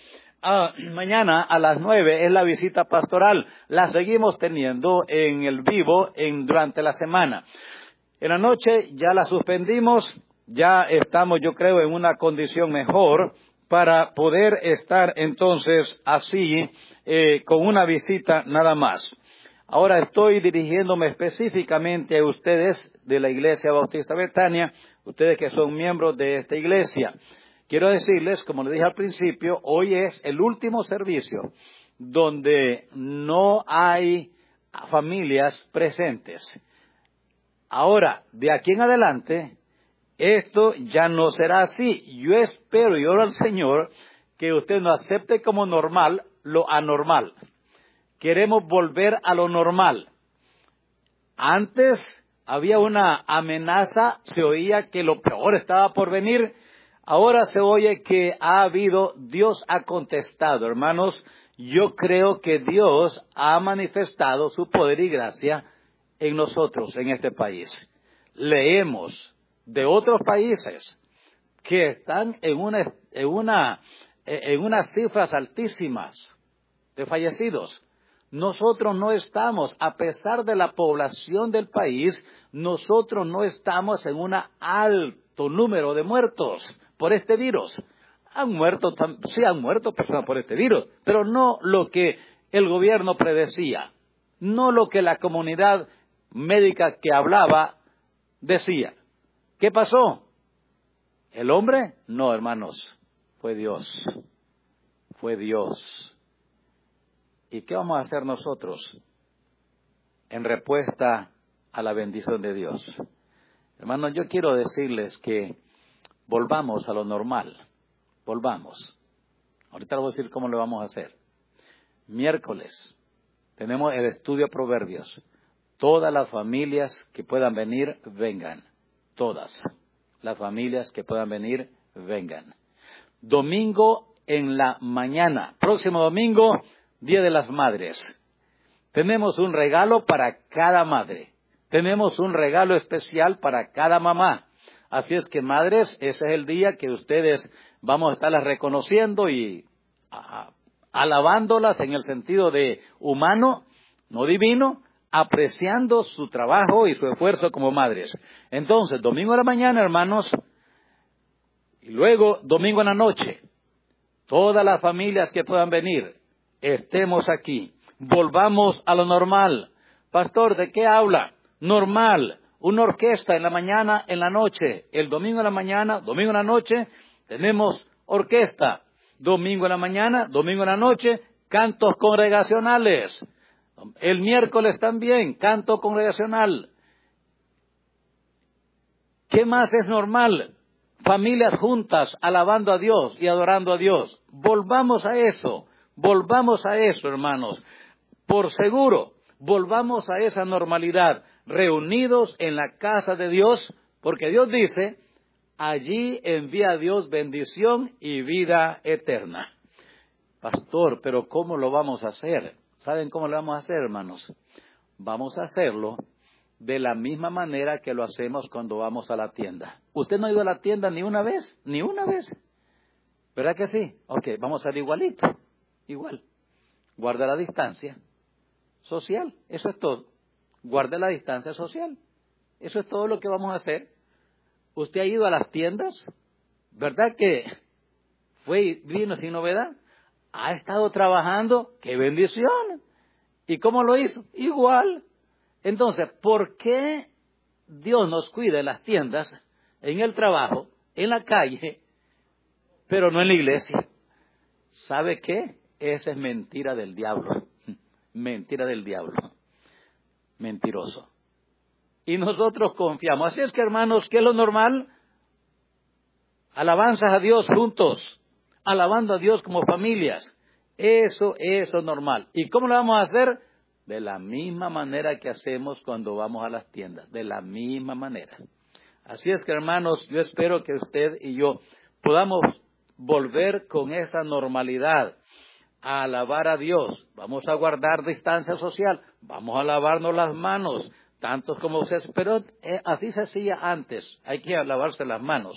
[SPEAKER 1] mañana a las 9 es la visita pastoral. La seguimos teniendo en el vivo durante la semana. En la noche ya la suspendimos, ya estamos, yo creo, en una condición mejor para poder estar entonces así, con una visita nada más. Ahora estoy dirigiéndome específicamente a ustedes de la Iglesia Bautista Betania, ustedes que son miembros de esta iglesia. Quiero decirles, como les dije al principio, hoy es el último servicio donde no hay familias presentes. Ahora, de aquí en adelante, esto ya no será así. Yo espero y oro al Señor que usted no acepte como normal lo anormal. Queremos volver a lo normal. Antes había una amenaza, se oía que lo peor estaba por venir. Ahora se oye que Dios ha contestado, hermanos. Yo creo que Dios ha manifestado su poder y gracia en nosotros, en este país. Leemos de otros países que están en unas cifras altísimas de fallecidos. Nosotros no estamos, a pesar de la población del país, nosotros no estamos en un alto número de muertos por este virus. Sí han muerto personas por este virus, pero no lo que el gobierno predecía, no lo que la comunidad médica que hablaba decía. ¿Qué pasó? ¿El hombre? No, hermanos, fue Dios. Fue Dios. ¿Y qué vamos a hacer nosotros en respuesta a la bendición de Dios? Hermanos, yo quiero decirles que volvamos a lo normal. Volvamos. Ahorita les voy a decir cómo lo vamos a hacer. Miércoles tenemos el estudio Proverbios. Todas las familias que puedan venir, vengan. Todas las familias que puedan venir, vengan. Domingo en la mañana. Próximo domingo, Día de las Madres. Tenemos un regalo para cada madre. Tenemos un regalo especial para cada mamá. Así es que, madres, ese es el día que ustedes vamos a estarlas reconociendo y alabándolas en el sentido de humano, no divino, apreciando su trabajo y su esfuerzo como madres. Entonces, domingo a la mañana, hermanos, y luego domingo en la noche. Todas las familias que puedan venir, estemos aquí. Volvamos a lo normal. Pastor, ¿de qué habla? Normal. Una orquesta en la mañana, en la noche. El domingo en la mañana, domingo en la noche, tenemos orquesta. Domingo en la mañana, domingo en la noche, cantos congregacionales. El miércoles también, canto congregacional. ¿Qué más es normal? Familias juntas, alabando a Dios y adorando a Dios. Volvamos a eso, hermanos. Por seguro, volvamos a esa normalidad, reunidos en la casa de Dios, porque Dios dice, allí envía a Dios bendición y vida eterna. Pastor, pero ¿cómo lo vamos a hacer? ¿Saben cómo lo vamos a hacer, hermanos? Vamos a hacerlo de la misma manera que lo hacemos cuando vamos a la tienda. ¿Usted no ha ido a la tienda ni una vez? Ni una vez. ¿Verdad que sí? Ok, vamos a hacer igualito. Igual. Guarda la distancia social. Eso es todo. Guarde la distancia social. Eso es todo lo que vamos a hacer. ¿Usted ha ido a las tiendas? ¿Verdad que vino sin novedad? Ha estado trabajando. ¡Qué bendición! ¿Y cómo lo hizo? Igual. Entonces, ¿por qué Dios nos cuida en las tiendas, en el trabajo, en la calle, pero no en la iglesia? ¿Sabe qué? Esa es mentira del diablo. Mentira del diablo. Mentiroso. Y nosotros confiamos. Así es que, hermanos, ¿qué es lo normal? Alabanzas a Dios juntos, alabando a Dios como familias. Eso es lo normal. ¿Y cómo lo vamos a hacer? De la misma manera que hacemos cuando vamos a las tiendas. De la misma manera. Así es que, hermanos, yo espero que usted y yo podamos volver con esa normalidad a alabar a Dios. Vamos a guardar distancia social. Vamos a lavarnos las manos, tantos como ustedes. Pero así se hacía antes. Hay que lavarse las manos.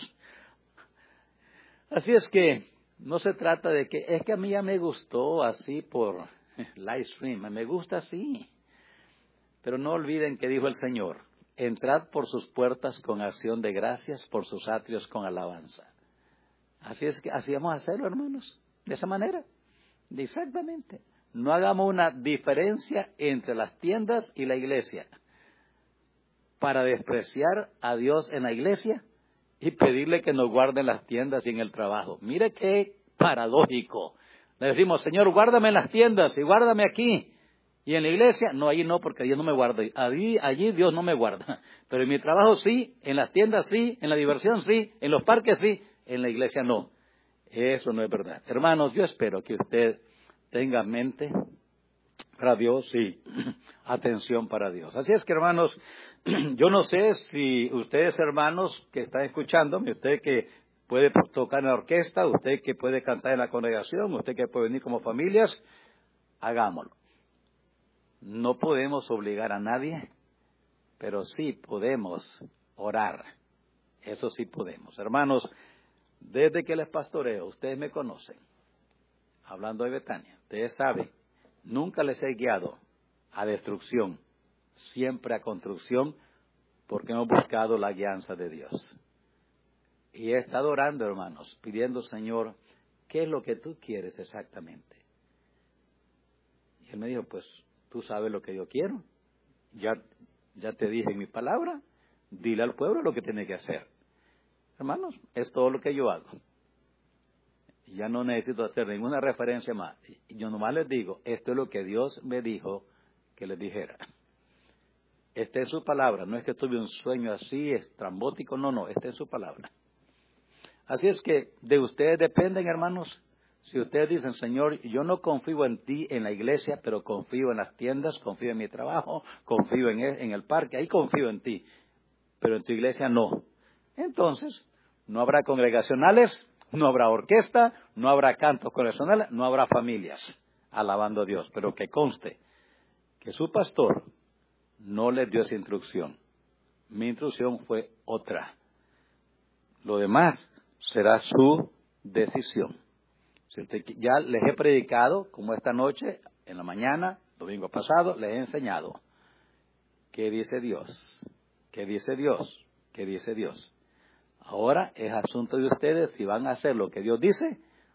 [SPEAKER 1] Así es que no se trata de que, es que a mí ya me gustó así por live stream, me gusta así. Pero no olviden que dijo el Señor, entrad por sus puertas con acción de gracias, por sus atrios con alabanza. Así es que, así vamos a hacerlo, hermanos, de esa manera, exactamente. No hagamos una diferencia entre las tiendas y la iglesia para despreciar a Dios en la iglesia y pedirle que nos guarden las tiendas y en el trabajo. Mire qué paradójico. Le decimos, Señor, guárdame en las tiendas y guárdame aquí. Y en la iglesia, no, allí no, porque Dios no me guarda. Allí Dios no me guarda. Pero en mi trabajo sí, en las tiendas sí, en la diversión sí, en los parques sí, en la iglesia no. Eso no es verdad. Hermanos, yo espero que usted tenga mente para Dios y atención para Dios. Así es que, hermanos, yo no sé si ustedes, hermanos, que están escuchándome, usted que puede tocar en la orquesta, usted que puede cantar en la congregación, usted que puede venir como familias, hagámoslo. No podemos obligar a nadie, pero sí podemos orar. Eso sí podemos. Hermanos, desde que les pastoreo, ustedes me conocen. Hablando de Betania, ustedes saben, nunca les he guiado a destrucción, siempre a construcción, porque hemos buscado la guianza de Dios. Y he estado orando, hermanos, pidiendo, Señor, ¿qué es lo que tú quieres exactamente? Y él me dijo, pues, tú sabes lo que yo quiero. Ya te dije en mi palabra, dile al pueblo lo que tiene que hacer. Hermanos, es todo lo que yo hago. Ya no necesito hacer ninguna referencia más. Yo nomás les digo, esto es lo que Dios me dijo que les dijera. Esta es su palabra, no es que tuve un sueño así, estrambótico, no, esta es su palabra. Así es que de ustedes dependen, hermanos. Si ustedes dicen, Señor, yo no confío en ti en la iglesia, pero confío en las tiendas, confío en mi trabajo, confío en el parque, ahí confío en ti, pero en tu iglesia no. Entonces, no habrá congregacionales, no habrá orquesta, no habrá cantos congregacionales, no habrá familias alabando a Dios. Pero que conste que su pastor no les dio esa instrucción. Mi instrucción fue otra. Lo demás será su decisión. Si usted, ya les he predicado, como esta noche, en la mañana, domingo pasado, les he enseñado. ¿Qué dice Dios? ¿Qué dice Dios? ¿Qué dice Dios? Ahora es asunto de ustedes si van a hacer lo que Dios dice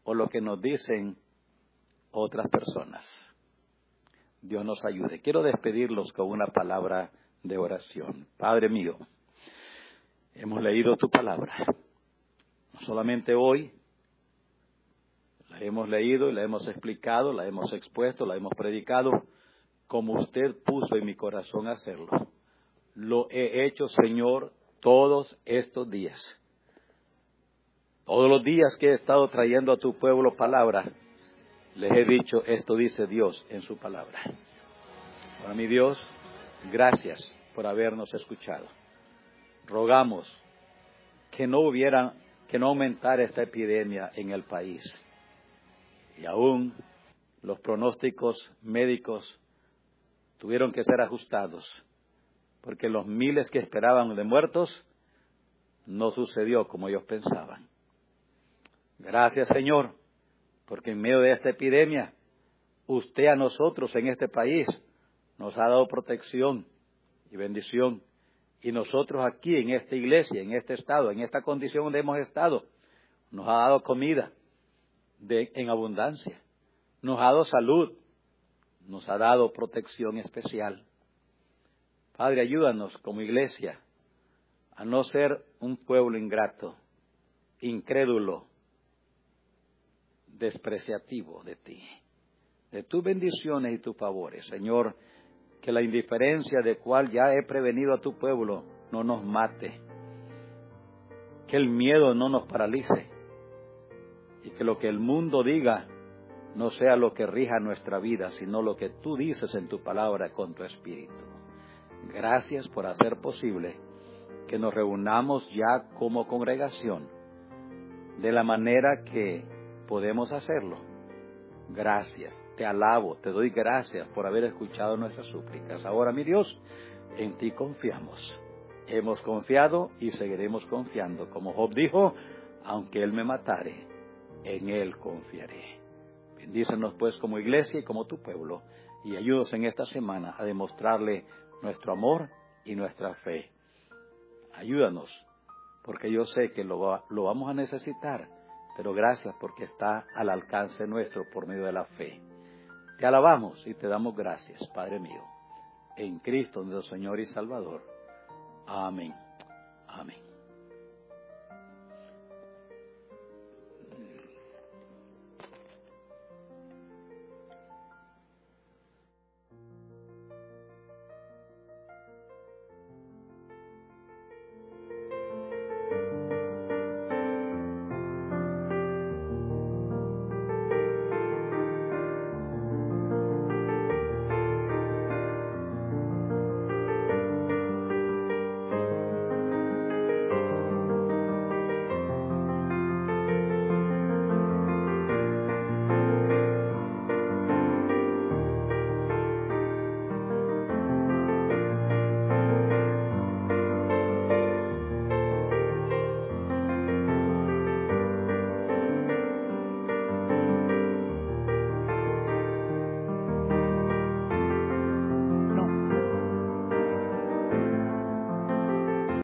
[SPEAKER 1] o lo que nos dicen otras personas. Dios nos ayude. Quiero despedirlos con una palabra de oración. Padre mío, hemos leído tu palabra. No solamente hoy, la hemos leído y la hemos explicado, la hemos expuesto, la hemos predicado, como usted puso en mi corazón hacerlo. Lo he hecho, Señor, todos estos días. Todos los días que he estado trayendo a tu pueblo palabra, les he dicho, esto dice Dios en su palabra. Ahora, mi Dios, gracias por habernos escuchado. Rogamos que no aumentara esta epidemia en el país. Y aún los pronósticos médicos tuvieron que ser ajustados, porque los miles que esperaban de muertos no sucedió como ellos pensaban. Gracias, Señor, porque en medio de esta epidemia, usted a nosotros en este país nos ha dado protección y bendición. Y nosotros aquí en esta iglesia, en este estado, en esta condición donde hemos estado, nos ha dado comida en abundancia, nos ha dado salud, nos ha dado protección especial. Padre, ayúdanos como iglesia a no ser un pueblo ingrato, incrédulo, despreciativo de ti, de tus bendiciones y tus favores. Señor, que la indiferencia de cual ya he prevenido a tu pueblo no nos mate, que el miedo no nos paralice y que lo que el mundo diga no sea lo que rija nuestra vida, sino lo que tú dices en tu palabra con tu espíritu. Gracias por hacer posible que nos reunamos ya como congregación de la manera que podemos hacerlo. Gracias, te alabo, te doy gracias por haber escuchado nuestras súplicas. Ahora, mi Dios, en ti confiamos. Hemos confiado y seguiremos confiando. Como Job dijo, aunque él me matare, en él confiaré. Bendícenos pues como iglesia y como tu pueblo, y ayúdanos en esta semana a demostrarle nuestro amor y nuestra fe. Ayúdanos, porque yo sé que lo vamos a necesitar, pero gracias porque está al alcance nuestro por medio de la fe. Te alabamos y te damos gracias, Padre mío, en Cristo nuestro Señor y Salvador. Amén. Amén.